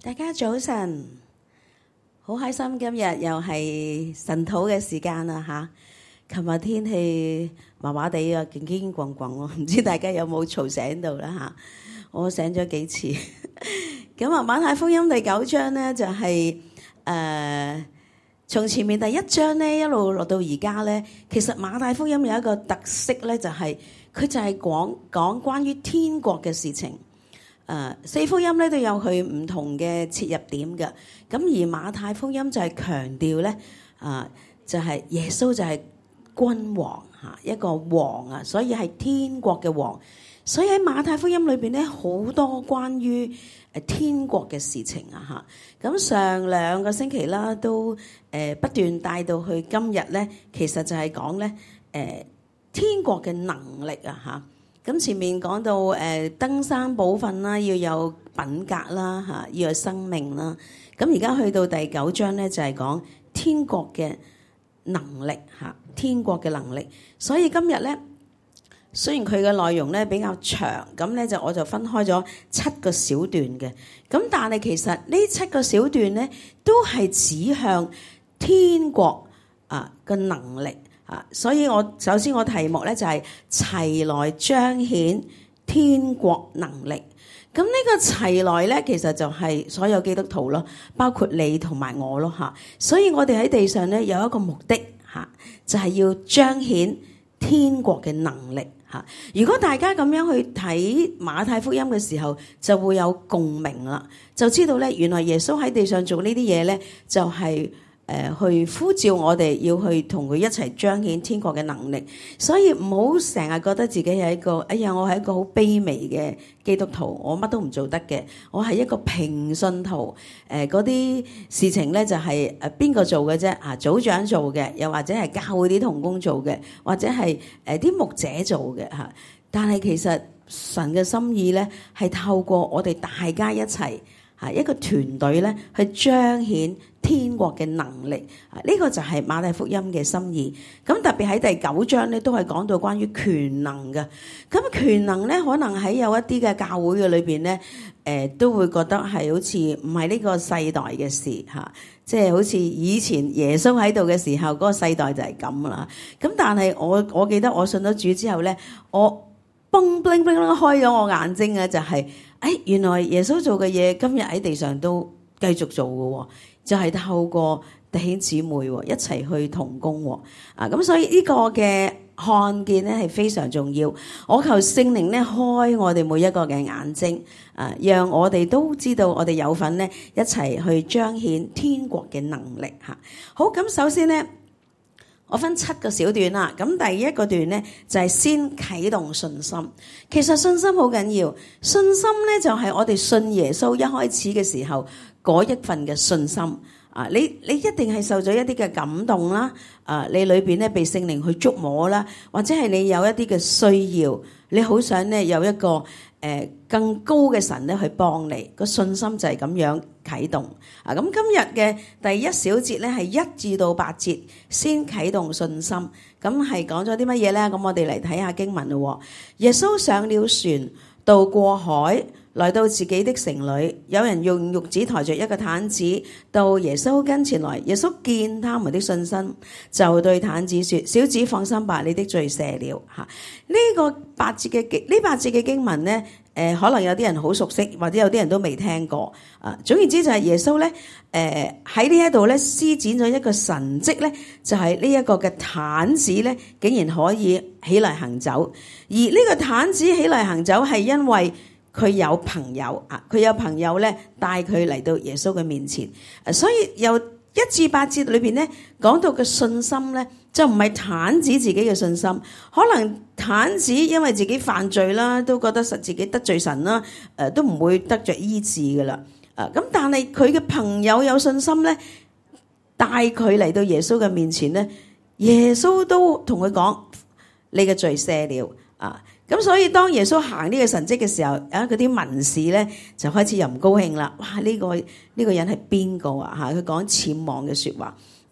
大家早晨，好開心今日又係晨禱嘅時間啦吓。琴日天氣麻麻地啊，勁勁滾滾喎，唔知大家有冇嘈醒到啦吓？我醒咗幾次。咁啊，馬太福音第9章咧就係從前面第1章咧一路落到而家咧，其實馬太福音有一個特色咧，就係佢就係講關於天國嘅事情。4福音咧都有佢唔同嘅切入點嘅，咁而馬太福音就係強調咧，就係耶穌就係君王嚇，一個王啊，所以係天國嘅王。所以喺馬太福音裏邊咧，好多關於天國嘅事情啊嚇。咁上2個星期啦，都不斷帶到去今日咧，其實就係講咧天國嘅能力啊嚇。咁前面講到登山寶訓啦，要有品格啦嚇，要有生命啦。咁而家去到第9章咧，就係講天國嘅能力嚇，天國嘅能力。所以今日咧，雖然佢嘅內容咧比較長，咁咧我就分開咗7個小段嘅。咁但係其實呢7個小段咧，都係指向天國嘅能力。所以首先我題目咧就係齊來彰顯天國能力。咁呢個齊來咧，其實就係所有基督徒咯，包括你同埋我咯嚇。所以我哋喺地上咧有一個目的嚇，就係要彰顯天國嘅能力嚇。如果大家咁樣去睇馬太福音嘅時候，就會有共鳴啦，就知道咧原來耶穌喺地上做呢啲嘢咧，就係去呼召我哋要去同佢一齊彰顯天國嘅能力。所以唔好成日覺得自己係一個，哎呀，我係一個好卑微嘅基督徒，我乜都唔做得嘅，我係一個平信徒。嗰啲事情咧就係邊個做嘅啫？組長做嘅，又或者係教會啲同工做嘅，或者係啲牧者做嘅嚇。但係其實神嘅心意咧係透過我哋大家一齊一個團隊咧去彰顯天國嘅能力。呢個就係馬太福音嘅心意。咁特別喺第9章咧都係講到關於權能嘅。咁權能咧可能喺有一啲嘅教會嘅裏邊咧，都會覺得係好似唔係呢個世代嘅事嚇，即係好似以前耶穌喺度嘅時候嗰個世代就係咁啦。咁但係我記得我信咗主之後咧，我嘣嘣嘣開咗我眼睛啊，就係原來耶穌做嘅嘢今日喺地上都繼續做嘅，就係透過弟兄姊妹一齊去同工。咁所以呢個嘅看見咧係非常重要。我求聖靈咧開我哋每一個嘅眼睛，讓我哋都知道我哋有份咧一齊去彰顯天國嘅能力嚇。好，咁首先咧，我分7個小段啦。咁第1個段咧就係先啟動信心。其實信心好緊要，信心咧就係我哋信耶穌一開始嘅時候嗰一份嘅信心。你一定係受咗一啲嘅感動啦。你裏邊咧被聖靈去觸摸啦，或者係你有一啲嘅需要，你好想咧有一個更高嘅神咧去幫你，個信心就係咁樣啟動。咁今日嘅第1小節咧係1至到8節，先啟動信心。咁係講咗啲乜嘢咧？咁我哋嚟睇下經文咯。耶穌上了船，渡過海，來到自己的城裏，有人用褥子抬着一個毯子到耶穌跟前來。耶穌見他們的信心，就對毯子說：小子放心吧，你的罪赦了。呢8節嘅經文呢，可能有啲人好熟悉，或者有啲人都未聽過。總言之就係耶穌咧，喺呢一度咧施展咗一個神蹟咧，就係呢一個嘅毯子咧，竟然可以起嚟行走。而呢個毯子起嚟行走係因為佢有朋友佢有朋友咧帶佢嚟到耶穌嘅面前。所以由1至8節裏邊咧講到嘅信心咧，就唔係毯子自己嘅信心，可能毯子因為自己犯罪啦，都覺得自己得罪神啦，都唔會得着醫治噶啦。咁但係佢嘅朋友有信心咧，帶佢嚟到耶穌嘅面前咧，耶穌都同佢講：你嘅罪赦了。咁所以當耶穌行呢個神蹟嘅時候，嗰啲文士咧就開始又唔高興啦。哇！呢個人係邊個啊？佢講僭妄嘅說話。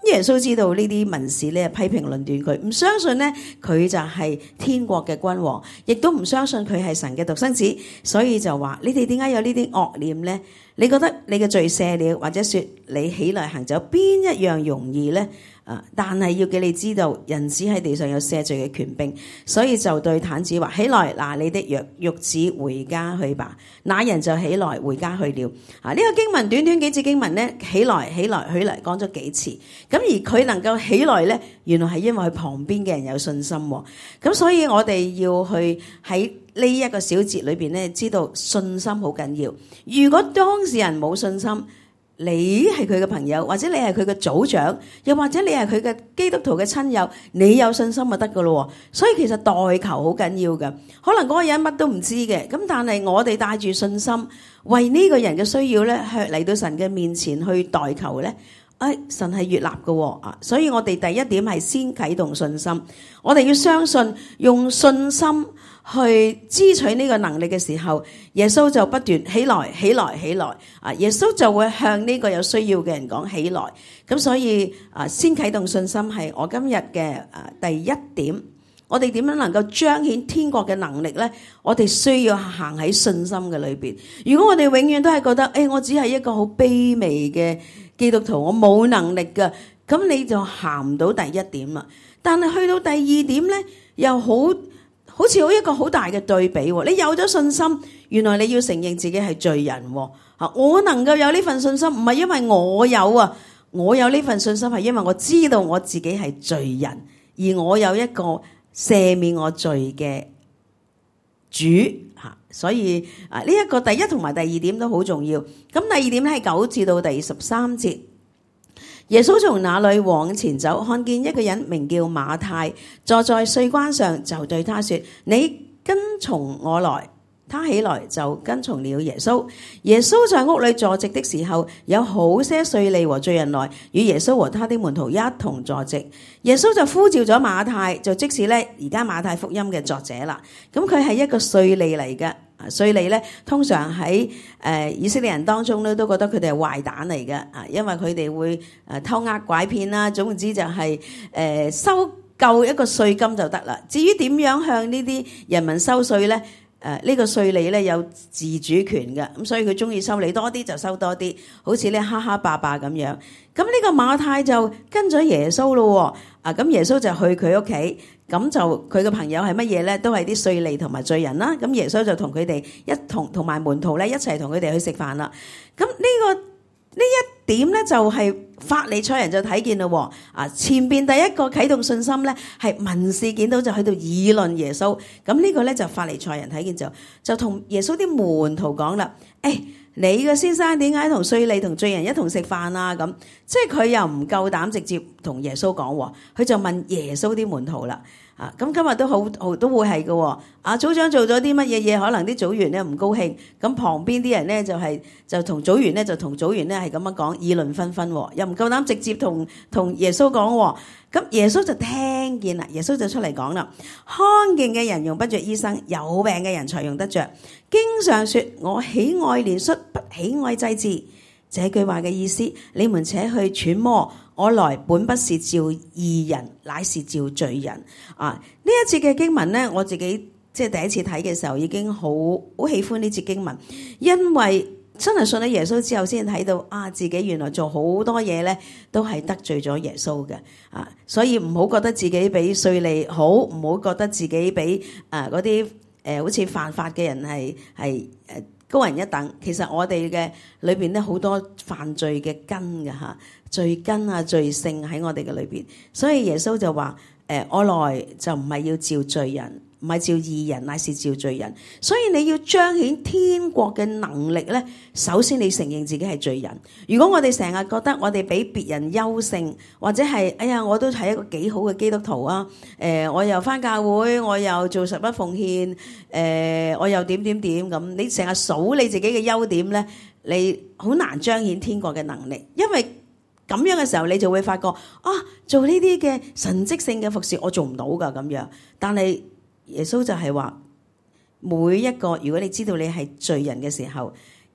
耶穌知道呢啲文士咧批評論斷佢，唔相信咧佢就係天國嘅君王，亦都唔相信佢係神嘅獨生子，所以就話：你哋點解有呢啲惡念咧？你覺得你嘅罪赦了，或者說你起來行走，邊一樣容易咧？但係要叫你知道，人子喺地上有赦罪嘅權柄，所以就對癱子話：起來，拿你的褥子回家去吧。那人就起來回家去了。呢個經文短短幾節經文咧，起來講咗幾次。咁而佢能夠起來咧，原來係因為佢旁邊嘅人有信心。咁所以我哋要去喺呢一個小節裏邊咧，知道信心好緊要。如果當事人冇信心，你係佢嘅朋友，或者你係佢嘅組長，又或者你係佢嘅基督徒嘅親友，你有信心就得噶咯。所以其實代求好緊要嘅。可能嗰個人乜都唔知嘅，咁但係我哋帶住信心，為呢個人嘅需要咧，嚟到神嘅面前去代求咧，神係悅納嘅。所以我哋第一點係先啟動信心，我哋要相信用信心去支取呢個能力嘅時候，耶穌就不斷起來，耶穌就會向呢個有需要嘅人講起來。咁所以先啟動信心係我今日嘅第一點。我哋點樣能夠彰顯天國嘅能力呢？我哋需要行喺信心嘅裏邊。如果我哋永遠都係覺得，我只係一個好卑微嘅基督徒，我冇能力㗎，咁你就行唔到第一點啦。但係去到第二點呢，又好似一個好大嘅對比。你有咗信心，原來你要承認自己係罪人。我能夠有呢份信心，唔係因為我有呢份信心，係因為我知道我自己係罪人，而我有一個赦免我罪嘅主。所以呢一個第一同埋第二點都好重要。咁第二點咧係9至到第13節。耶穌從那裏往前走，看見一個人名叫馬太，坐在稅關上，就對他說：你跟從我來。他起來就跟從了耶穌。耶穌在屋裏坐席的時候，有好些稅吏和罪人來與耶穌和他的門徒一同坐席。耶穌就呼召咗馬太，就即是咧而家馬太福音嘅作者啦。咁佢係一個稅吏嚟嘅。稅吏咧通常喺以色列人當中咧都覺得佢哋係壞蛋嚟嘅，因為佢哋會偷呃拐騙啦，總之就係收夠一個稅金就得啦。至於點樣向呢啲人民收稅咧？呢個稅吏咧有自主權嘅，咁所以佢中意收你多啲就收多啲，好似咧哈哈霸霸咁樣。咁呢個馬太就跟咗耶穌咯，咁耶穌就去佢屋企，咁就佢嘅朋友係乜嘢咧？都係啲稅吏同埋罪人啦。咁耶穌就同佢哋同埋門徒咧一齊同佢哋去食飯啦。咁呢一點咧就係法利賽人就睇見咯。前邊第一個啟動信心咧係文士見到就喺度議論耶穌。咁呢個咧就法利賽人睇見就同耶穌啲門徒講啦：你個先生點解同稅吏同罪人一同食飯啊？咁即係佢又唔夠膽直接同耶穌講，佢就問耶穌啲門徒啦。咁今日都都會係嘅。組長做咗啲乜嘢嘢，可能啲組員咧唔高興，咁旁邊啲人咧就同組員咧係咁樣講，議論紛紛，又唔夠膽直接同耶穌講。咁耶穌就聽見啦，耶穌就出嚟講啦：康健嘅人用不着醫生，有病嘅人才用得着。經上說：我喜愛憐恤，不喜愛祭祀。這句話嘅意思，你們且去揣摩。我來本不是召義人，乃是召罪人。呢一節嘅經文咧，我自己即係第一次睇嘅時候，已經好喜歡呢節經文，因為真係信咗耶穌之後，先睇到自己原來做好多嘢咧，都係得罪咗耶穌嘅。所以唔好覺得自己比稅吏好，唔好覺得自己比嗰啲好似犯法嘅人係高人一等。其實我哋嘅裏邊咧好多犯罪嘅根嘅嚇。罪根罪性喺我哋嘅裏邊，所以耶穌就話：我來就唔係要召罪人，唔係召義人，乃是召罪人。所以你要彰顯天國嘅能力咧，首先你承認自己係罪人。如果我哋成日覺得我哋比別人優勝，或者係我都係一個幾好嘅基督徒啊，我又返教會，我又做十一奉獻，我又點咁，你成日數你自己嘅優點咧，你好難彰顯天國嘅能力，因為咁樣嘅時候，你就會發覺做呢啲嘅神蹟性嘅服事，我做唔到噶咁樣。但係耶穌就係話，每一個如果你知道你係罪人嘅時候，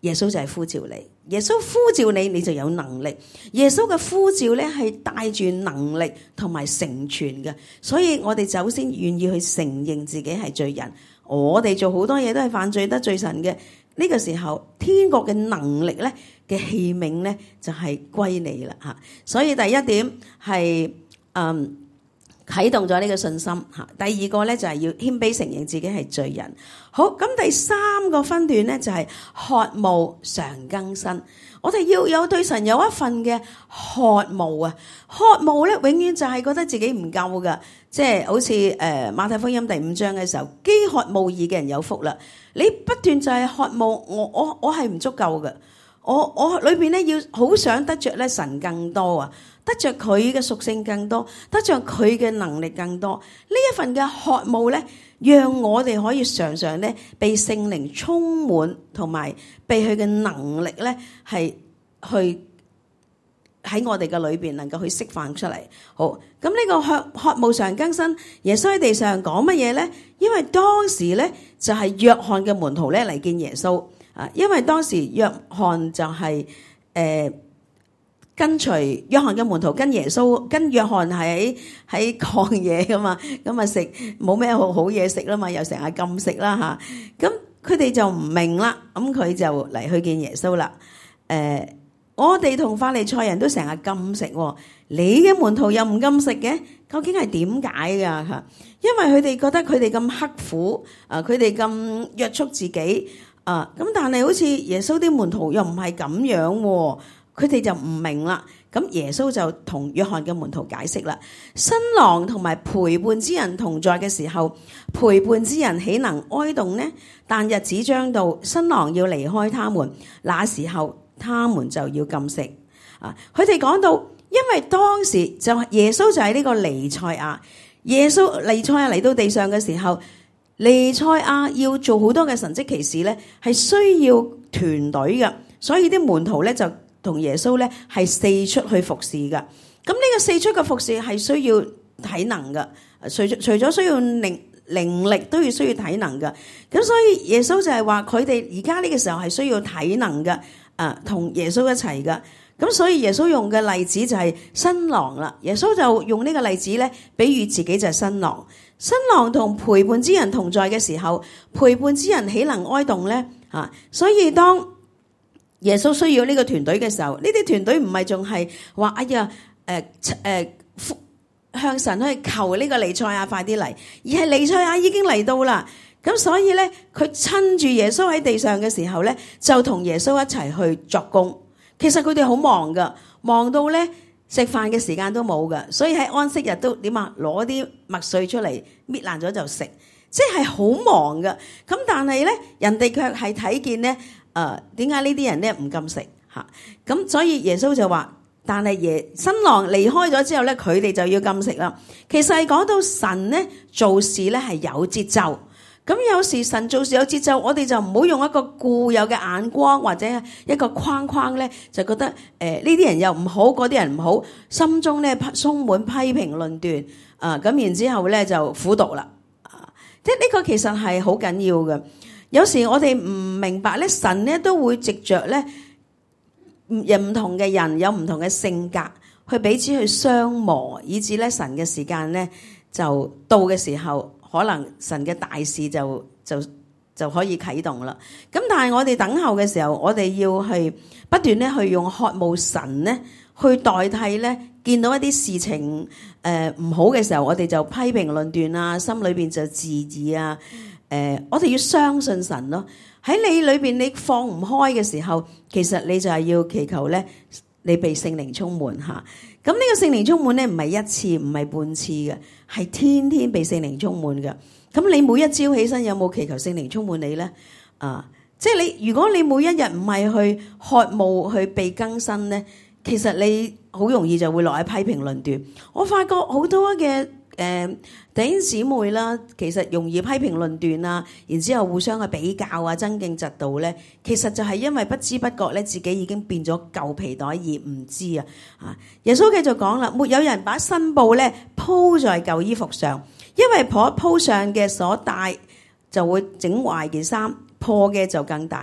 耶穌就係呼召你，耶穌呼召你，你就有能力。耶穌嘅呼召咧係帶住能力同埋成全嘅，所以我哋首先願意去承認自己係罪人。我哋做好多嘢都係犯罪得罪神嘅，呢個時候天國嘅能力咧嘅器皿咧就係歸你啦嚇。所以第一點係啟動咗呢個信心嚇。第二個咧就係要謙卑承認自己係罪人。好，咁第三個分段咧就係渴慕常更新。我哋要有對神有一份嘅渴慕啊！渴慕咧永遠就係覺得自己唔夠噶，即係好似馬太福音第5章嘅時候，飢渴慕義嘅人有福啦。你不斷就係渴慕，我係唔足夠嘅，我裏邊咧要好想得着咧神更多啊，得着佢嘅屬性更多，得着佢嘅能力更多。呢一份嘅渴慕咧，讓我哋可以常常咧被聖靈充滿，同埋被佢嘅能力咧係去喺我哋嘅裏邊能夠去釋放出嚟。好，咁呢個渴慕常更新，耶穌喺地上講乜嘢咧？因為當時咧就係約翰嘅門徒咧嚟見耶穌啊，因為當時約翰就係跟隨約翰嘅門徒跟耶穌，跟約翰喺曠野噶嘛，咁啊食冇咩好嘢食啦嘛，又成日禁食啦吓，咁佢哋就唔明啦，咁佢就嚟去見耶穌啦。我哋同法利賽人都成日禁食，你嘅門徒又唔禁食嘅，究竟係點解噶吓？因為佢哋覺得佢哋咁刻苦，佢哋咁約束自己，咁但係好似耶穌啲門徒又唔係咁樣。佢哋就唔明啦，咁耶穌就同約翰嘅門徒解釋啦。新郎同埋陪伴之人同在嘅時候，陪伴之人豈能哀慟呢？但日子將到，新郎要離開他們，那時候他們就要禁食。佢哋講到，因為當時就耶穌就係呢個彌賽亞，彌賽亞嚟到地上嘅時候，彌賽亞要做好多嘅神蹟奇事咧，係需要團隊嘅，所以啲門徒咧就同耶穌咧係四出去服侍噶，咁呢個四出嘅服侍係需要體能噶，除咗需要靈力，都要需要體能噶。咁所以耶穌就係話佢哋而家呢個時候係需要體能噶，同耶穌一齊噶。咁所以耶穌用嘅例子就係新郎啦。耶穌就用呢個例子咧，比喻自己就係新郎。新郎同陪伴之人同在嘅時候，陪伴之人豈能哀慟咧？所以當耶穌需要呢個團隊嘅時候，呢啲團隊唔係仲係話哎呀向神去求呢個彌賽亞快啲嚟，而係彌賽亞已經嚟到啦。咁所以咧，佢趁住耶穌喺地上嘅時候咧，就同耶穌一齊去作工。其實佢哋好忙噶，忙到咧食飯嘅時間都冇噶，所以喺安息日都點啊，攞啲麥穗出嚟搣爛咗就食，即係好忙噶。咁但係咧，人哋卻係睇見咧。點解呢啲人咧唔禁食吓？咁所以耶穌就話，但係新郎離開咗之後咧，佢哋就要禁食啦。其實係講到神咧做事咧係有節奏。咁有時神做事有節奏，我哋就唔好用一個固有嘅眼光或者一個框框咧，就覺得呢啲人又唔好，嗰啲人唔好，心中咧充滿批評論斷咁然之後咧就苦毒啦。即係呢個其實係好緊要嘅。有時我哋唔明白咧，神咧都會藉着咧唔同嘅人有唔同嘅性格，去彼此去相磨，以至咧神嘅時間咧就到嘅時候，可能神嘅大事就可以啟動啦。咁但係我哋等候嘅時候，我哋要去不斷咧去用渴慕神咧去代替咧，見到一啲事情唔好嘅時候，我哋就批評論斷啊，心裏邊就自義啊。我哋要相信神咯。喺你裏邊你放唔開嘅時候，其實你就係要祈求咧，你被聖靈充滿吓。咁呢個聖靈充滿咧，唔係一次，唔係半次嘅，係天天被聖靈充滿嘅。咁你每一朝起身有冇祈求聖靈充滿你咧？即係你如果你每一日唔係去渴慕去被更新咧，其實你好容易就會落喺批評論斷。我發覺好多嘅弟兄姊妹啦，其實容易批評論斷啊，然之後互相去比較啊，爭競嫉妒咧，其實就係因為不知不覺咧，自己已經變咗舊皮袋而唔知啊！耶穌繼續講啦，沒有人把新布咧鋪在舊衣服上，因為鋪上嘅所帶就會整壞件衫，破嘅就更大。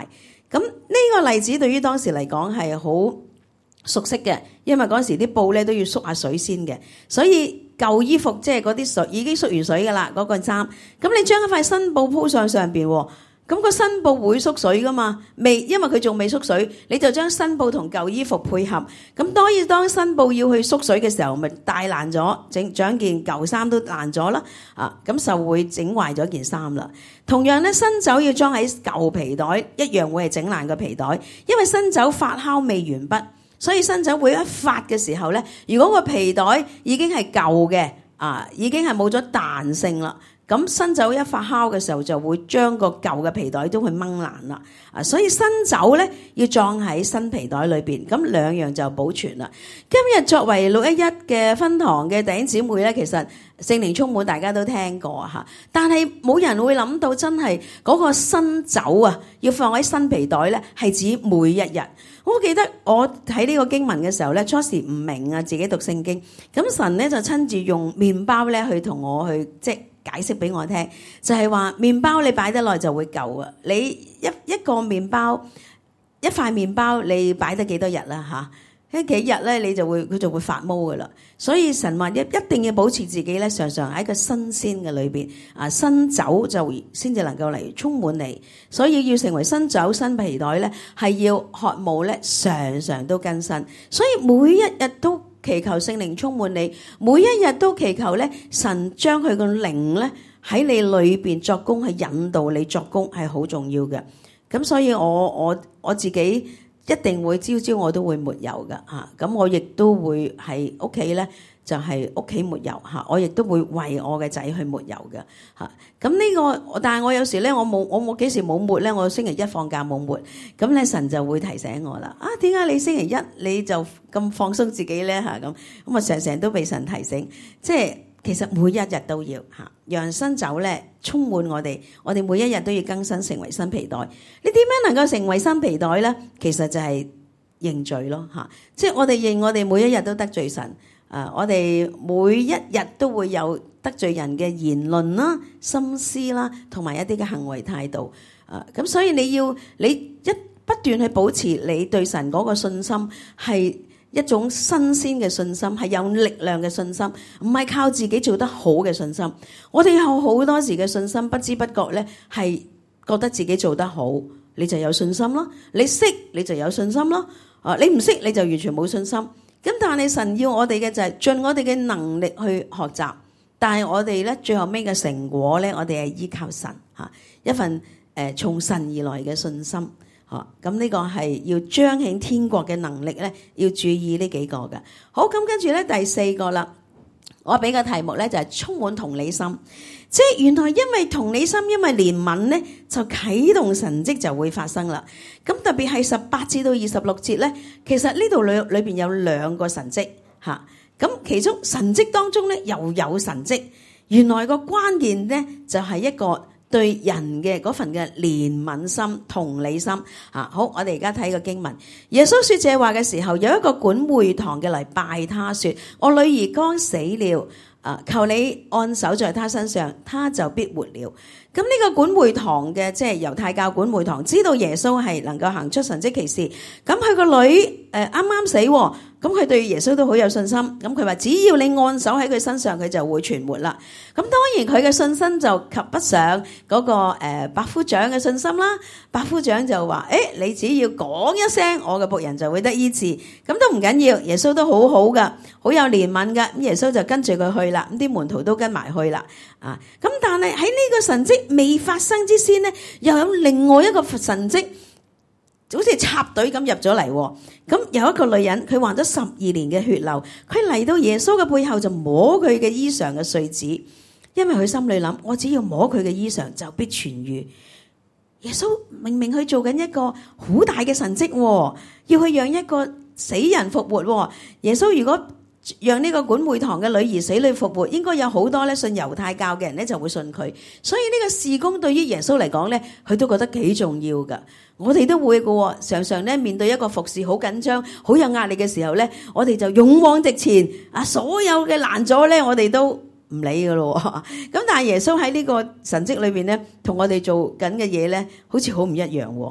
咁呢個例子對於當時嚟講係好熟悉嘅，因為嗰時啲布咧都要縮下水先嘅，所以舊衣服即係嗰啲水已經縮完水㗎啦，嗰個衫。咁你將一塊新布鋪上邊喎。咁個新布會縮水噶嘛？未，因為佢仲未縮水，你就將新布同舊衣服配合。咁當新布要去縮水嘅時候，咪帶爛咗，整件舊衫都爛咗啦。咁就會整壞咗件衫啦。同樣咧，新酒要裝喺舊皮袋，一樣會係整爛個皮袋，因為新酒發酵未完畢，所以新酒會一發嘅時候咧，如果個皮袋已經係舊嘅，已經係冇咗彈性啦。咁新酒一發酵嘅時候，就會將個舊嘅皮袋都去掹爛啦。所以新酒咧要裝喺新皮袋裏邊，咁兩樣就保存啦。今日作為611嘅分堂嘅弟兄姊妹咧，其實聖靈充滿大家都聽過嚇，但係冇人會諗到真係嗰個新酒要放喺新皮袋咧，係指每一日。我記得我睇呢個經文嘅時候咧，初時唔明自己讀聖經，咁神咧就親自用麵包咧去同我去解釋俾我聽，就係話麵包你擺得耐就會舊啊！你一個麵包，一塊麵包你擺得幾多日啦嚇？幾日咧佢就會發毛噶啦。所以神話一定要保持自己咧，常常喺一個新鮮嘅裏邊新酒就先至能夠嚟充滿你。所以要成為新酒新皮袋咧，係要渴慕咧，常常都更新。所以每一日都祈求聖靈充滿你，每一日都祈求咧，神將佢個靈咧喺你裏邊作工，係引導你作工，係好重要嘅。咁所以我自己一定會朝朝我都會抹油噶嚇，咁我亦都會喺屋企咧就係屋企抹油嚇，我亦都會為我嘅仔去抹油嘅嚇。咁呢個，但係我有時咧我冇幾時冇抹咧，我星期一放假冇抹，咁咧神就會提醒我啦。點解你星期一你就咁放鬆自己咧嚇？咁我成都被神提醒，即係其實每一日都要嚇，讓新酒咧充滿我哋每一日都要更新成為新皮袋。你點樣能夠成為新皮袋咧？其實就係認罪咯嚇，即係我哋認我哋每一日都得罪神。我哋每一日都會有得罪人嘅言論啦、心思啦，同埋一啲嘅行為態度。咁所以你一不斷去保持你對神嗰個信心，係一種新鮮嘅信心，係有力量嘅信心，唔係靠自己做得好嘅信心。我哋有好多時嘅信心，不知不覺咧係覺得自己做得好，你就有信心咯。你識你就有信心咯。你唔識你就完全冇信心。咁但係神要我哋嘅就係盡我哋嘅能力去學習，但係我哋咧最後尾嘅成果咧，我哋係依靠神嚇，一份從神而來嘅信心嚇。咁呢個係要彰顯天國嘅能力咧，要注意呢幾個嘅。好，咁跟住咧第四個啦，我俾個題目咧就係充滿同理心。即係原來因為同理心，因為憐憫咧，就啟動神蹟就會發生啦。咁特別係18至到26節咧，其實呢度裏邊有2個神蹟嚇。咁其中神蹟當中咧又有神蹟，原來個關鍵咧就係一個對人嘅嗰份嘅憐憫心、同理心嚇。好，我哋而家睇個經文，耶穌說這話嘅時候，有一個管會堂嘅嚟拜他說：我女兒剛死了。求你按手在他身上，他就必活了。咁呢個管會堂嘅，即係猶太教管會堂，知道耶穌係能夠行出神蹟奇事。咁佢個女啱啱死，咁佢對耶穌都好有信心。咁佢話只要你按手喺佢身上，佢就會存活啦。咁當然佢嘅信心就及不上嗰個百夫長嘅信心啦。百夫長就話：你只要講一聲，我嘅僕人就會得醫治。咁都唔緊要，耶穌都好好噶，好有憐憫噶。咁耶穌就跟住佢去啦，咁啲門徒都跟埋去啦。咁但係喺呢個神蹟未發生之先呢，又有另外一個神蹟，好似插隊咁入咗嚟。咁有一個女人，佢患咗12年嘅血流，佢嚟到耶穌嘅背後就摸佢嘅衣裳嘅繸子，因為佢心裏諗：我只要摸佢嘅衣裳就必痊癒。耶穌明明去做緊一個好大嘅神蹟，要去讓一個死人復活。耶穌如果讓呢個管會堂嘅女兒死裏復活，應該有好多咧信猶太教嘅人咧就會信佢。所以呢個事工對於耶穌嚟講咧，佢都覺得幾重要噶。我哋都會噶，常常咧面對一個服侍好緊張、好有壓力嘅時候咧，我哋就勇往直前。所有嘅難阻咧，我哋都唔理噶咯。咁但係耶穌喺呢個神蹟裏邊咧，同我哋做緊嘅嘢咧，好似好唔一樣。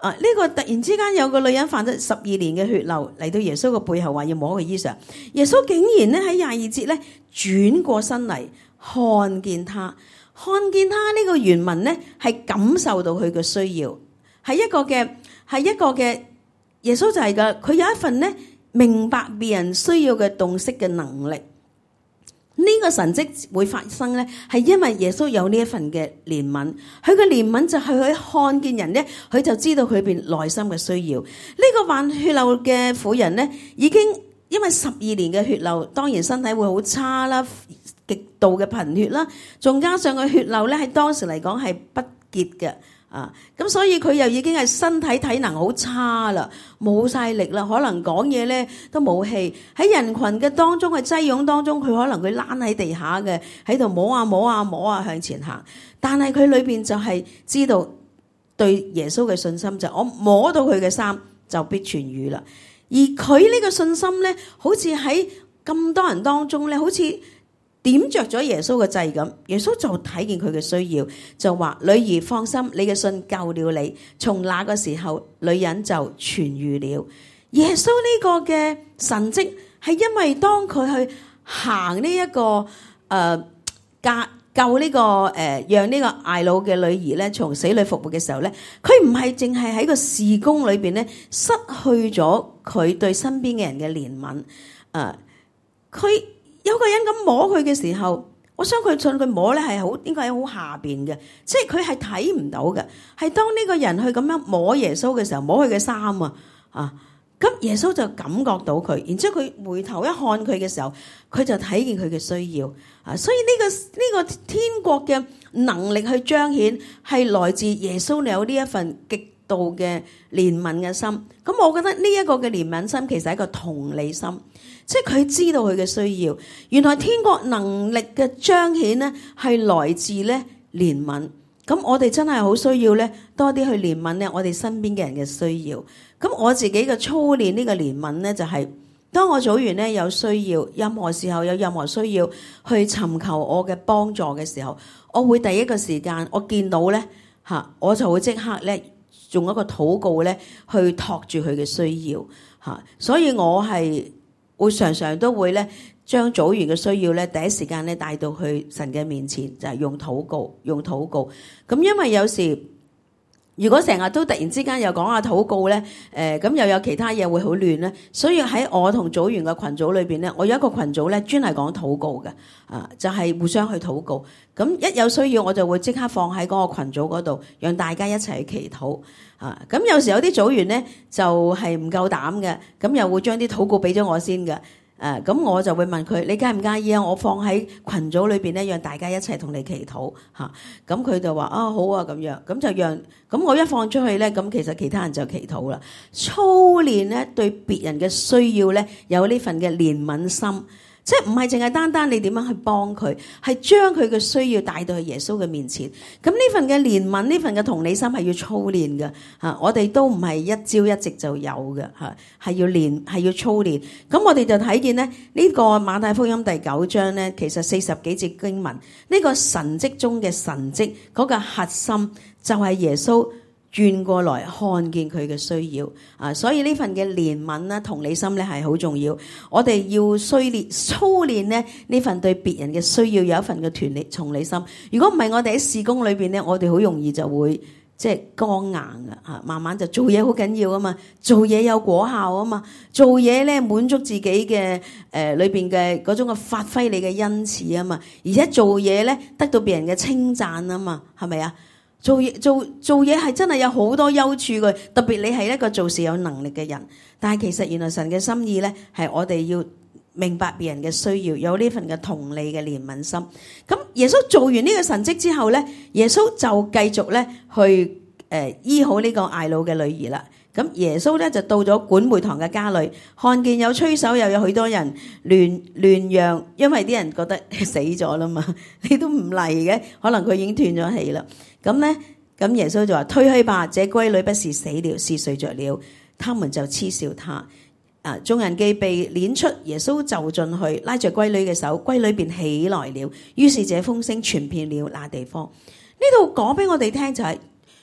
呢個突然之間有個女人犯咗12年嘅血流嚟到耶穌嘅背後，話要摸佢衣裳。耶穌竟然咧喺22節咧轉過身嚟看見他呢個原文咧係感受到佢嘅需要，係一個嘅耶穌就係㗎，佢有一份咧明白別人需要嘅洞悉嘅能力。呢個神蹟會發生咧，係因為耶穌有呢一份嘅憐憫，佢嘅憐憫就係佢看見人咧，佢就知道佢邊內心嘅需要。呢個患血流嘅婦人咧，已經因為12年嘅血流，當然身體會好差啦，極度嘅貧血啦，仲加上個血流咧喺當時嚟講係不潔嘅。咁所以佢又已經係身體體能好差啦，冇晒力啦，可能講嘢咧都冇氣。喺人群嘅當中，喺擠擁當中，佢可能佢躝喺地下嘅，喺度摸啊向前行。但係佢裏邊就係知道對耶穌嘅信心，就我摸到佢嘅衫就必痊癒啦。而佢呢個信心咧，好似喺咁多人當中咧，好似點着咗耶穌嘅掣咁，耶穌就睇見佢嘅需要，就話：女兒放心，你嘅信救了你。從那個時候，女人就痊癒了。耶穌呢個嘅神蹟係因為當佢去行呢一個救呢個讓呢個睚魯嘅女兒咧從死裏復活嘅時候咧，佢唔係淨係喺個事工裏邊咧失去咗佢對身邊嘅人嘅憐憫。佢有個人咁摸佢嘅時候，我相信佢摸咧係好，應該喺好下邊嘅，即係佢係睇唔到嘅。係當呢個人去咁樣摸耶穌嘅時候，摸佢嘅衫咁耶穌就感覺到佢，然之後佢回頭一看佢嘅時候，佢就睇見佢嘅需要。所以呢個天國嘅能力去彰顯係來自耶穌有呢一份極度嘅憐憫嘅心。咁我覺得呢一個嘅憐憫心其實係一個同理心。即係佢知道佢嘅需要，原來天國能力嘅彰顯咧係來自咧憐憫。咁我哋真係好需要咧多啲去憐憫咧我哋身邊嘅人嘅需要。咁我自己嘅操練呢個憐憫咧就係當我組員咧有需要，任何時候有任何需要去尋求我嘅幫助嘅時候，我會第一個時間我見到咧我就會即刻咧用一個禱告咧去托住佢嘅需要所以我係會常常都會咧將組員嘅需要咧第一時間咧帶到去神嘅面前，就係用禱告。咁因為有時如果成日都突然之間又講下禱告咧，咁又有其他嘢會好亂咧，所以喺我同組員嘅群組裏邊咧，我有一個群組咧專係講禱告嘅，就係互相去禱告。咁一有需要我就會即刻放喺嗰個群組嗰度，讓大家一齊去祈禱。咁有時有啲組員咧就係唔夠膽嘅，咁又會將啲禱告俾咗我先嘅。咁我就會問佢：你介唔介意啊？我放喺群組裏邊咧，讓大家一齊同你祈禱嚇。咁佢就話：好啊，咁樣。咁就讓咁我一放出去咧，咁其實其他人就祈禱啦。操練咧對別人嘅需要咧有呢份嘅憐憫心。即係唔係淨係單單你點樣去幫佢，係將佢嘅需要帶到去耶穌嘅面前。咁呢份嘅憐憫，呢份嘅同理心係要操練嘅我哋都唔係一朝一夕就有嘅係要練，係要操練。咁我哋就睇見咧呢個馬太福音第9章咧，其實40幾節經文，呢個神蹟中嘅神蹟嗰個核心就係耶穌轉過來看見佢嘅需要所以呢份嘅憐憫啦、同理心咧係好重要。我哋要操練咧呢份對別人嘅需要有一份嘅同理心。如果唔係，我哋喺事工裏邊咧，我哋好容易就會即係剛硬嘅慢慢就做嘢好緊要啊嘛，做嘢有果效啊嘛，做嘢咧滿足自己嘅裏邊嘅嗰種嘅發揮你嘅恩賜啊嘛，而且做嘢咧得到別人嘅稱讚啊嘛，係咪啊？做嘢係真係有好多優處嘅，特別你係一個做事有能力嘅人。但係其實原來神嘅心意咧，係我哋要明白別人嘅需要，有呢份嘅同理嘅憐憫心。咁耶穌做完呢個神蹟之後咧，耶穌就繼續咧去醫好呢個睚魯嘅女兒啦。咁耶穌咧就到咗管會堂嘅家裏，看見有吹手，又有許多人亂嚷，因為啲人覺得死咗啦嘛，你都唔嚟嘅，可能佢已經斷咗氣啦。咁耶穌就話：退去吧，這閨女不是死了，是睡着了。他們就嗤笑他。眾人既被攆出，耶穌就進去拉着閨女嘅手，閨女便起來了。於是這風聲傳遍了那地方。呢度講俾我哋聽就係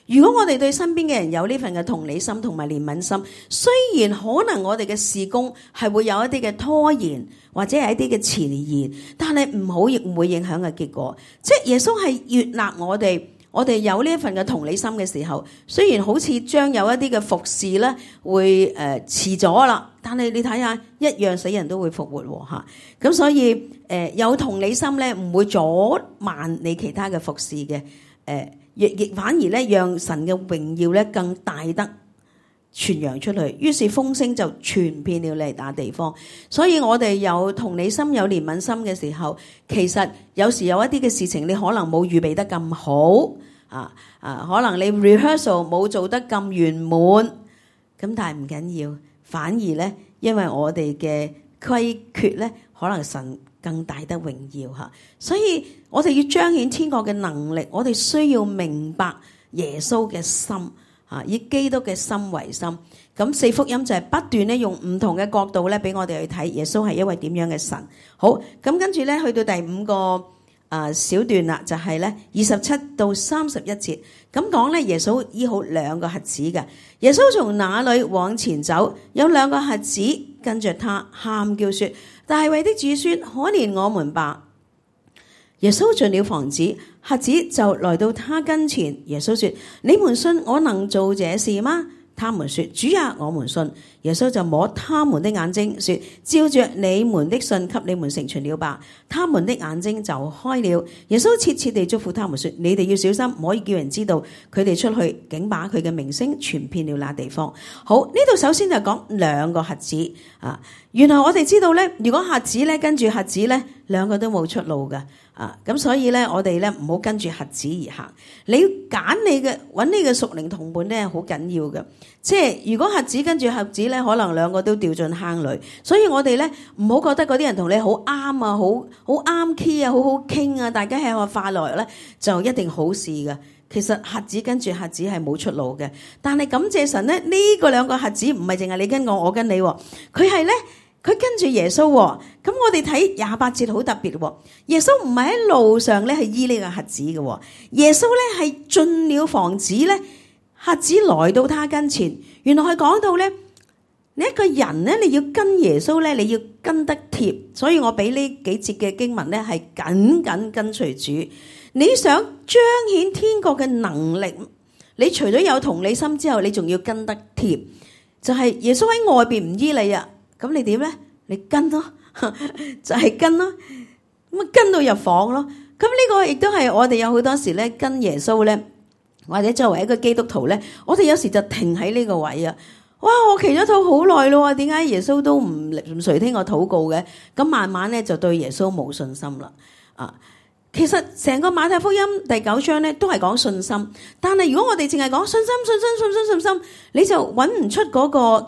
如果我哋對身邊嘅人有呢份嘅同理心同埋憐憫心，雖然可能我哋嘅事工係會有一啲嘅拖延或者係一啲嘅遲延，但係唔會影響嘅結果。即係耶穌係悅納我哋有呢一份嘅同理心嘅時候，雖然好似將有一啲嘅服侍咧會遲咗啦，但係你睇下一樣死人都會復活喎。咁所以有同理心咧唔會阻慢你其他嘅服侍嘅，亦反而咧讓神嘅榮耀咧更大得傳揚出去，於是風聲就傳遍了嚟那地方。所以我哋有同理心有憐憫心嘅時候，其實有時有一啲嘅事情你可能冇預備得咁好可能你 rehearsal 冇做得咁圓滿，咁但係唔緊要，反而咧因為我哋嘅虧缺咧，可能神更大得榮耀嚇。所以我哋要彰顯天國嘅能力，我哋需要明白耶穌嘅心以基督嘅心為心。咁四福音就係不斷咧用唔同嘅角度咧俾我哋去睇耶穌係一位點樣嘅神。好，咁跟住咧去到第5個小段啦，就係咧27到31節，咁講咧耶穌醫好2個瞎子嘅。耶穌從那裏往前走，有2個瞎子跟着他，喊叫說：大衛的子孫，可憐我們吧！耶穌進了房子，瞎子就來到他跟前。耶穌說：你們信我能做這事嗎？他們說：主啊，我們信。耶穌就摸他們的眼睛，說：照着你們的信，給你們成全了吧。他們的眼睛就開了。耶穌切切地囑咐他們說：你哋要小心，唔可以叫人知道佢哋出去，竟把佢嘅名聲傳遍了那地方。好，呢度首先就講2個瞎子原來我哋知道咧，如果瞎子咧跟住瞎子咧，2個都冇出路嘅咁所以咧，我哋咧唔好跟住瞎子而行。你揀揾你嘅屬靈同伴咧，好緊要嘅。即係如果瞎子跟住瞎子咧，可能2個都掉進坑裏。所以我哋咧唔好覺得嗰啲人同你好啱好啱 key 好好傾大家係個快樂咧，就一定好事嘅。其實瞎子跟住瞎子係冇出路嘅。但係感謝神咧，呢個2個瞎子唔係淨係你跟我跟你，佢係咧。佢跟住耶穌咁我哋睇28節好特別耶穌唔係喺路上咧係醫呢個瞎子嘅耶穌咧係進了房子咧，瞎子來到他跟前。原來佢講到咧，你一個人咧，你要跟耶穌咧，你要跟得貼。所以我俾呢幾節嘅經文咧係緊緊跟隨主。你想彰顯天國嘅能力，你除咗有同理心之後，你仲要跟得貼。就係耶穌喺外邊唔醫你咁你點咧？你跟咯，就係跟咯，咁跟到入房咯。咁呢個亦都係我哋有好多時咧跟耶穌咧，或者作為一個基督徒咧，我哋有時就停喺呢個位哇！我祈咗禱好耐咯，點解耶穌都唔垂聽我禱告嘅？咁慢慢咧就對耶穌冇信心啦。其實成個馬太福音第9章咧都係講信心，但係如果我哋淨係講信心，你就揾唔出嗰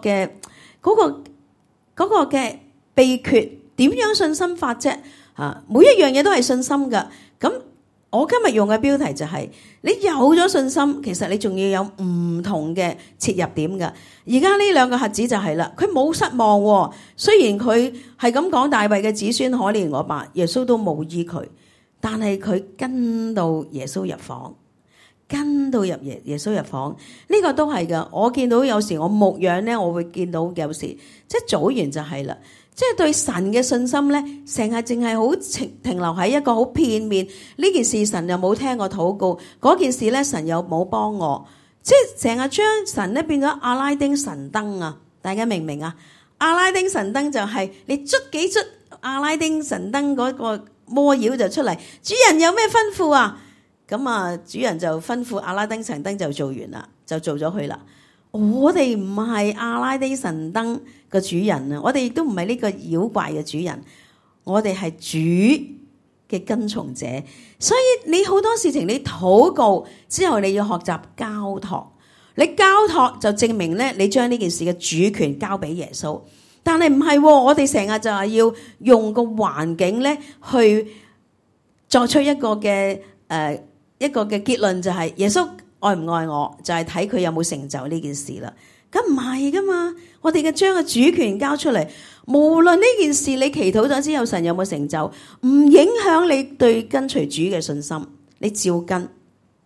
個嘅秘訣，點樣信心法啫？每一樣嘢都係信心噶。咁我今日用嘅標題就係你有咗信心，其實你仲要有唔同嘅切入點噶。而家呢2個瞎子就係啦，佢冇失望雖然佢係咁講大衛嘅子孫可憐我吧，耶穌都冇醫佢，但係佢跟到耶穌入房。跟到入耶穌入房，呢個都係噶。我見到有時我牧養咧，我會見到有時即係組員就係啦，即係對神嘅信心咧，成日淨係好停留喺一個好片面。呢件事神又冇聽我禱告，嗰件事咧神又冇幫我，即係成日將神咧變咗阿拉丁神燈啊！大家明唔明啊？阿拉丁神燈就係你捽幾捽阿拉丁神燈嗰個魔妖就出嚟，主人有咩吩咐啊？咁主人就吩咐阿拉丁神燈就做完啦，就做咗佢啦。我哋唔係阿拉丁神燈嘅主人啊，我哋亦都唔係呢個妖怪嘅主人，我哋係主嘅跟從者。所以你好多事情你禱告之後，你要學習交託。你交託就證明咧，你將呢件事嘅主權交俾耶穌。但係唔係，我哋成日就係要用個環境咧去作出一個嘅結論，就係耶穌愛唔愛我，就係睇佢有冇成就呢件事啦。咁唔係噶嘛，我哋嘅將個主權交出嚟，無論呢件事你祈禱咗之後神有冇成就，唔影響你對跟隨主嘅信心，你照跟。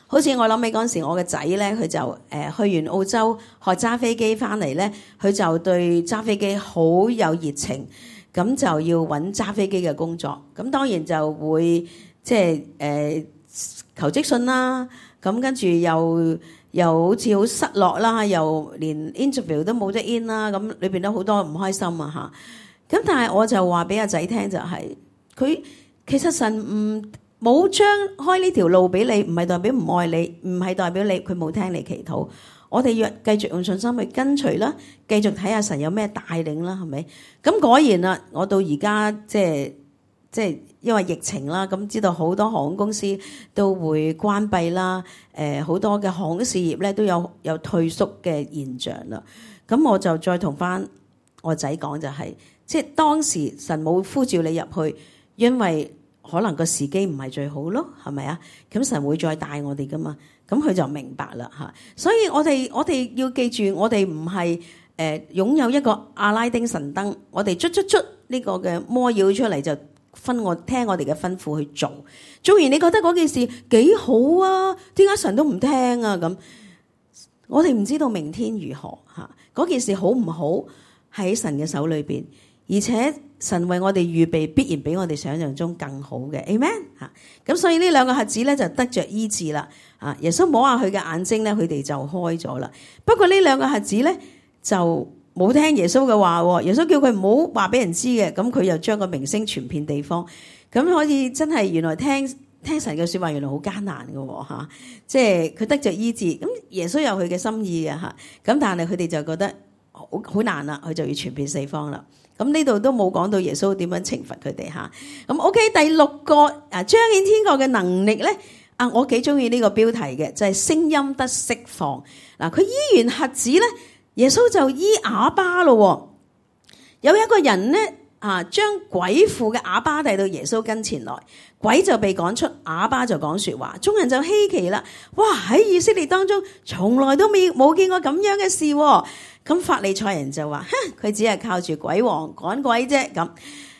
好似我諗起嗰陣時，我嘅仔咧，佢就去完澳洲學揸飛機翻嚟咧，佢就對揸飛機好有熱情，咁就要揾揸飛機嘅工作。咁當然就會即係求職信啦，咁跟住又好似好失落啦，又連 interview 都冇得 in 啦，咁裏邊都好多唔開心啊嚇。咁但係我就話俾阿仔聽就係，佢其實神冇將開呢條路俾你，唔係代表唔愛你，唔係代表佢冇聽你祈禱。我哋要繼續用信心去跟隨啦，繼續睇下神有咩帶領啦，係咪？咁果然啦，我到而家即係因為疫情啦，咁知道好多航空公司都會關閉啦，好多嘅航空事業咧都有退縮嘅現象啦。咁我就再同翻我仔講就係，即係當時神冇呼召你入去，因為可能個時機唔係最好咯，係咪啊？咁神會再帶我哋噶嘛？咁佢就明白啦嚇。所以我哋要記住，我哋唔係擁有一個阿拉丁神燈，我哋捽呢個嘅魔妖出嚟就聽我哋嘅吩咐去做。做完你覺得嗰件事幾好啊？點解神都唔聽啊？咁我哋唔知道明天如何嚇。嗰件事好唔好喺神嘅手裏邊，而且神為我哋預備必然比我哋想象中更好嘅 Amen 嚇。咁所以呢兩個瞎子咧就得着醫治啦。啊，耶穌摸下佢嘅眼睛咧，佢哋就開咗啦。不過呢兩個瞎子咧就冇聽耶穌嘅話，耶穌叫佢唔好話俾人知嘅，咁佢又將個名聲傳遍地方。咁可以真係原來聽神嘅說話原來好艱難嘅嚇，即係佢得着醫治。咁耶穌有佢嘅心意嘅嚇，咁但係佢哋就覺得好難啦，佢就要傳遍四方啦。咁呢度都冇講到耶穌點樣懲罰佢哋嚇。咁 OK， 第六個彰顯天國嘅能力咧，我幾中意呢個標題嘅，就係聲音得釋放。嗱，佢醫完瞎子咧，耶穌就醫啞巴咯。有一個人咧將鬼附嘅啞巴帶到耶穌跟前來，鬼就被趕出，啞巴就講說話。眾人就稀奇啦，哇！喺以色列當中從來都冇見過咁樣嘅事。咁法利賽人就話：佢只係靠住鬼王趕鬼啫。咁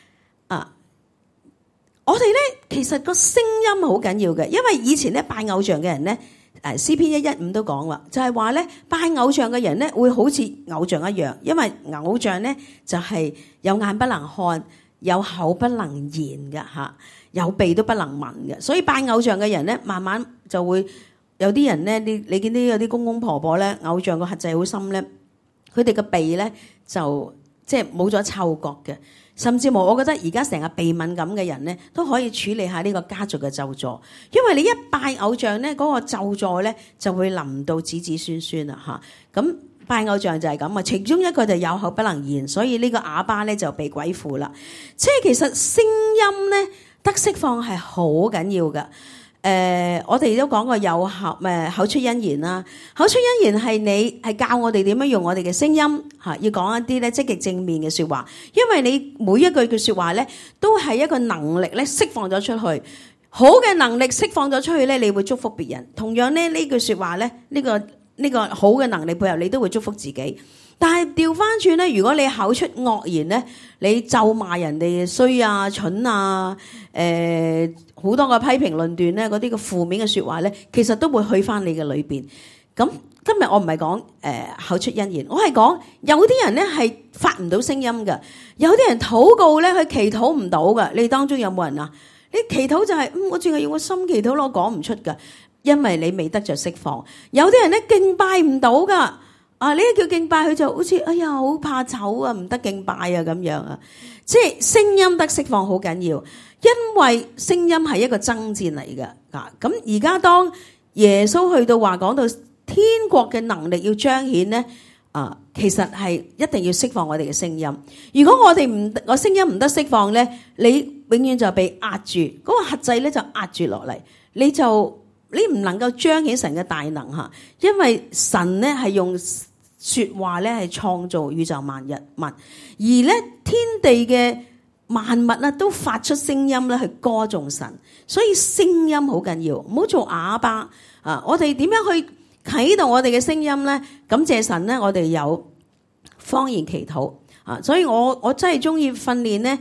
我哋咧其實個聲音好緊要嘅，因為以前咧拜偶像嘅人咧，詩篇115都講話，就係話咧拜偶像嘅人咧會好似偶像一樣，因為偶像咧就係有眼不能看，有口不能言嘅嚇，有鼻都不能聞嘅，所以拜偶像嘅人咧，慢慢就會有啲人咧，你見啲有啲公公婆婆咧，偶像個核制好深咧，佢哋個鼻咧就即係冇咗嗅覺嘅。甚至乎，我覺得而家成個鼻敏感嘅人咧，都可以處理下呢個家族嘅咒詛，因為你一拜偶像咧，嗰個咒詛咧就會臨到子子孫孫啦嚇。咁拜偶像就係咁啊，其中一個就有口不能言，所以呢個啞巴咧就被鬼附啦。即係其實聲音咧得釋放係好緊要㗎。我哋都講過有口出恩言啦，口出恩言係教我哋點樣用我哋嘅聲音嚇，要講一啲咧積極正面嘅説話，因為你每一句嘅説話咧都係一個能力咧釋放咗出去，好嘅能力釋放咗出去咧，你會祝福別人。同樣咧呢句説話咧，呢個好嘅能力配合，你都會祝福自己。但係調翻轉咧，如果你口出惡言咧，你咒罵人哋衰啊、蠢啊、好多個批評論斷咧，嗰啲個負面嘅説話咧，其實都會去翻你嘅裏邊。咁今日我唔係講口出恩言，我係講有啲人咧係發唔到聲音嘅，有啲人禱告咧佢祈禱唔到嘅。你當中有冇人啊？你祈禱就係我淨係用個心祈禱，我講唔出㗎，因為你未得着釋放。有啲人咧敬拜唔到㗎。呢個叫敬拜，佢就好似哎呀好怕醜啊，唔得敬拜啊咁樣啊。即係聲音得釋放好緊要，因為聲音係一個爭戰嚟嘅。咁而家當耶穌去到話講到天國嘅能力要彰顯咧，其實係一定要釋放我哋嘅聲音。如果我哋個聲音唔得釋放咧，你永遠就被壓住，嗰個核制咧就壓住落嚟，你唔能夠彰顯神嘅大能嚇，因為神咧係用説話咧係創造宇宙萬物，而咧天地嘅萬物啊都發出聲音咧去歌頌神，所以聲音好緊要，唔好做啞巴啊！我哋點樣去啟動我哋嘅聲音咧？感謝神咧，我哋有方言祈禱啊！所以我真係中意訓練咧。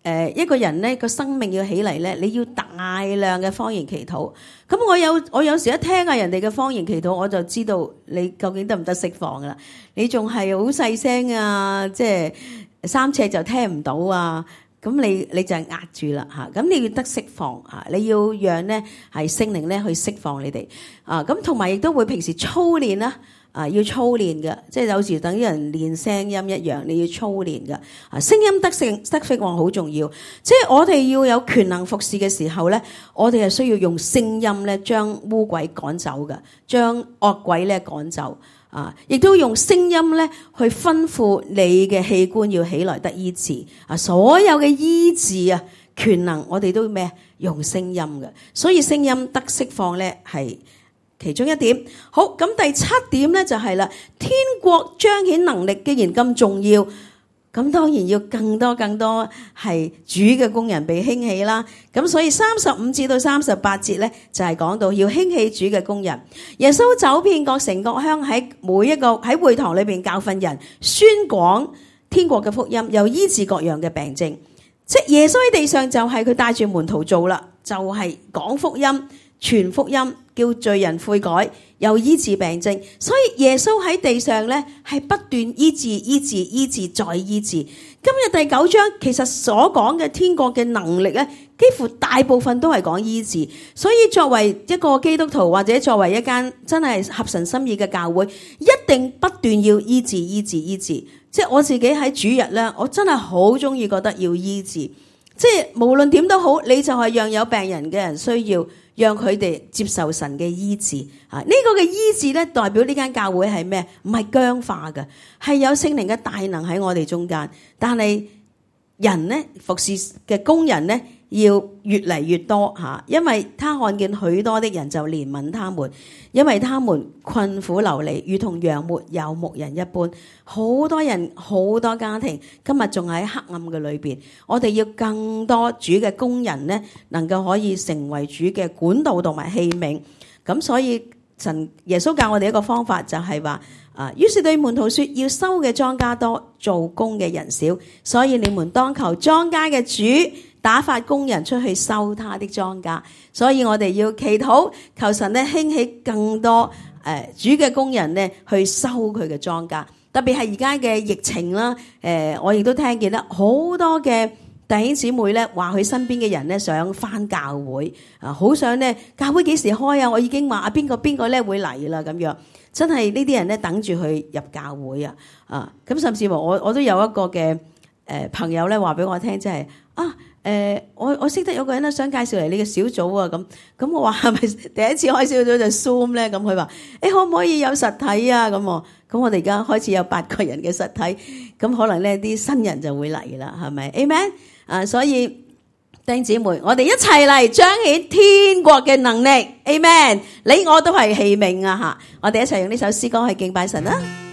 一個人咧個生命要起嚟咧，你要大量嘅方言祈禱。咁我有時一聽下人哋嘅方言祈禱，我就知道你究竟得唔得釋放噶啦。你仲係好細聲啊，即係3尺就聽唔到啊。咁你就係壓住啦嚇。咁你要得釋放嚇，你要讓咧係聖靈咧去釋放你哋啊。咁同埋亦都會平時操練啦。要操練嘅，即係有時等於人練聲音一樣，你要操練嘅。聲音得釋放好重要，即係我哋要有權能服侍嘅時候咧，我哋係需要用聲音咧將污鬼趕走嘅，將惡鬼咧趕走。亦都用聲音咧去吩咐你嘅器官要起來得醫治。所有嘅醫治啊權能，我哋都咩用聲音嘅，所以聲音得釋放咧係其中一點。好，咁第7點咧就係啦，天國彰顯能力既然咁重要，咁當然要更多係主嘅工人被興起啦。咁所以35至到38節咧就係講到要興起主嘅工人。耶穌走遍各城各鄉，喺每一個喺會堂裏邊教訓人，宣講天國嘅福音，又醫治各樣嘅病症。即係耶穌喺地上就係佢帶住門徒做啦，就係講福音、傳福音，叫罪人悔改，又醫治病症。所以耶穌喺地上咧係不斷醫治再醫治。今日第9章其實所講嘅天國嘅能力咧，幾乎大部分都係講醫治。所以作為一個基督徒或者作為一間真係合神心意嘅教會，一定不斷要醫治。即係我自己喺主日咧，我真係好中意覺得要醫治。即係無論點都好，你就係讓有病人嘅人需要，讓佢哋接受神嘅醫治。呢個嘅醫治咧，代表呢間教會係咩？唔係僵化嘅，係有聖靈嘅大能喺我哋中間。但係人咧，服侍嘅工人咧，要越嚟越多嚇，因為他看見許多的人就憐憫他們，因為他們困苦流離，如同羊沒有牧人一般。好多人好多家庭今日仲喺黑暗嘅裏邊，我哋要更多主嘅工人咧，能夠可以成為主嘅管道同埋器皿。咁所以耶穌教我哋一個方法就係話，於是對門徒說，要收嘅莊稼多，做工嘅人少，所以你們當求莊稼嘅主打發工人出去收他的莊稼。所以我哋要祈禱，求神咧興起更多主嘅工人咧去收佢嘅莊稼。特別係而家嘅疫情啦，我亦都聽見啦，好多嘅弟兄姊妹咧話佢身邊嘅人咧想返教會，好想咧教會幾時開啊？我已經話邊個咧會嚟啦咁樣。真係呢啲人咧等住去入教會啊！咁甚至乎我都有一個嘅朋友咧話俾我聽，即係我識得有個人咧想介紹嚟你嘅小組啊，咁我話係咪第一次開小組就 Zoom 咧？咁佢話可唔可以有實體啊？咁我哋而家開始有8個人嘅實體，咁可能咧啲新人就會嚟啦，係咪 ？Amen 所以弟兄姊妹，我哋一齊嚟彰顯天國嘅能力 ，Amen。你我都係器皿啊！我哋一齊用呢首詩歌去敬拜神啦。